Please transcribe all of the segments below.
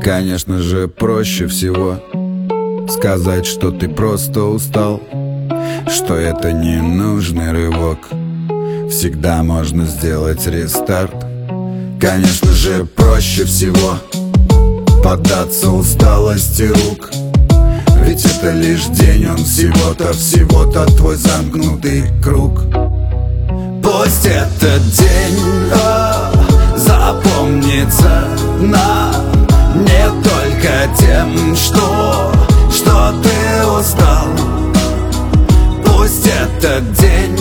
Конечно же, проще всего сказать, что ты просто устал, что это не нужный рывок, всегда можно сделать рестарт. Конечно же, проще всего поддаться усталости рук, ведь это лишь день, он всего-то твой замкнутый круг. Пусть этот день запомнится нам не только тем, что ты устал. Пусть этот день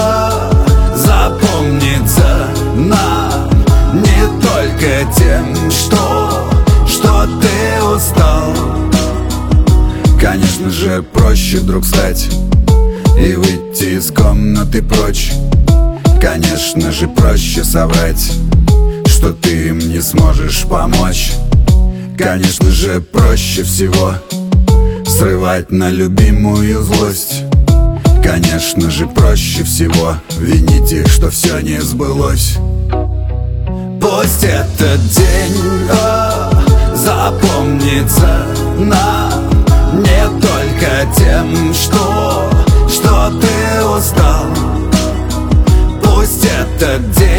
запомнится нам не только тем, что ты устал. Конечно же, проще вдруг встать и выйти из комнаты прочь. Конечно же, проще соврать, что ты им не сможешь помочь. Конечно же, проще всего срывать на любимую злость. Конечно же, проще всего винить их, что все не сбылось. Пусть этот день запомнится нам не только тем, что ты устал. Пусть этот день